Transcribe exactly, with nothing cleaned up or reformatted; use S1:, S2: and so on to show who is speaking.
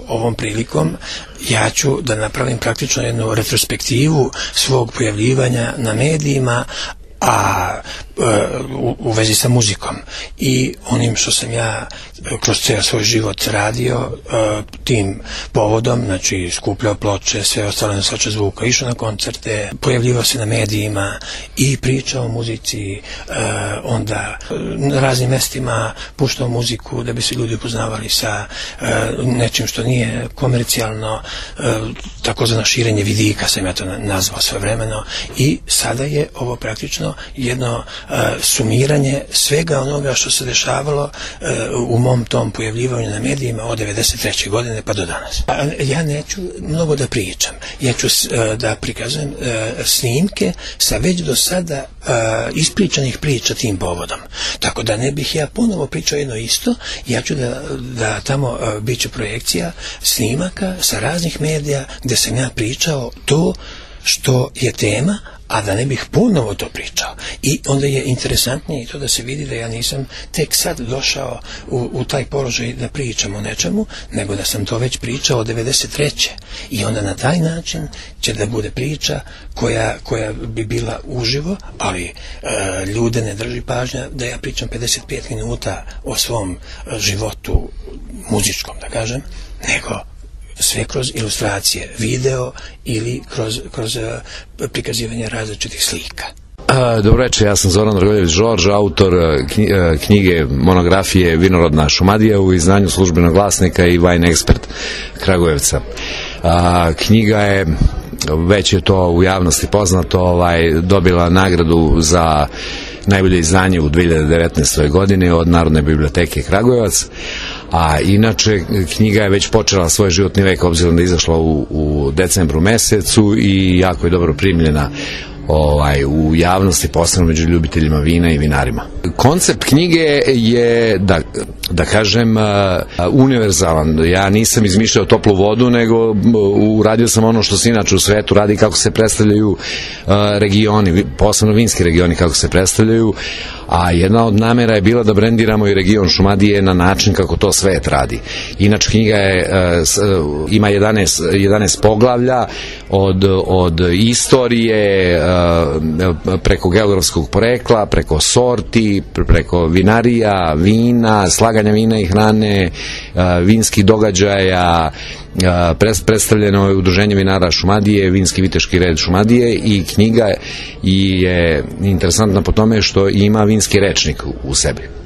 S1: ovom prilikom ja ću da napravim praktično jednu retrospektivu svog pojavljivanja na medijima, a u, u vezi sa muzikom i onim što sam ja kroz cijel svoj život radio tim povodom, znači skupljao ploče, sve ostale nosače zvuka, išao na koncerte, pojavljivao se na medijima i pričao o muzici, onda na raznim mestima puštao muziku da bi se ljudi upoznavali sa nečim što nije komercijalno, takozvano širenje vidika sam ja to nazvao svojevremeno, i sada je ovo praktično jedno uh, sumiranje svega onoga što se dešavalo uh, u mom tom pojavljivanju na medijima od devedeset treće godine pa do danas. A, ja neću mnogo da pričam, ja ću uh, da prikazujem uh, snimke sa već do sada uh, ispričanih priča tim povodom. Tako da ne bih ja ponovo pričao jedno isto, ja ću da, da tamo uh, bit će projekcija snimaka sa raznih medija gde sam ja pričao to što je tema, a da ne bih ponovo to pričao. I onda je interesantnije i to da se vidi da ja nisam tek sad došao u, u taj položaj da pričam o nečemu, nego da sam to već pričao od devedeset treće I onda na taj način će da bude priča koja, koja bi bila uživo, ali e, ljude ne drži pažnja da ja pričam pedeset pet minuta o svom životu muzičkom, da kažem, nego sve kroz ilustracije, video ili kroz, kroz prikazivanje različitih slika.
S2: Dobro večer, ja sam Zoran Dragoljević-Žorž, autor knjige monografije Vinorodna Šumadija u izdanju Službenog glasnika i vajni ekspert Kragujevca. Knjiga je, već je to u javnosti poznato, ovaj, dobila nagradu za najbolje izdanje u dve hiljade devetnaestoj godini od Narodne biblioteke Kragujevac, a inače knjiga je već počela svoj životni vek obzirom da je izašla u, u decembru mesecu i jako je dobro primljena ovaj, u javnosti, posebno među ljubiteljima vina i vinarima. Koncept knjige je, da, da kažem, uh, univerzalan. Ja nisam izmišljao toplu vodu, nego uradio sam ono što se inače u svetu radi, kako se predstavljaju uh, regioni, posebno vinski regioni kako se predstavljaju, a jedna od namera je bila da brendiramo i region Šumadije na način kako to svet radi. Inače knjiga je, uh, ima jedanaest, jedanaest poglavlja od, od istorije, uh, preko geografskog porekla, preko sorti, preko vinarija, vina, slaganja vina i hrane, uh, vinskih događaja. Predstavljeno je udruženje vinara Šumadije, vinski viteški red Šumadije, i knjiga je interesantna po tome što ima vinski rečnik u sebi.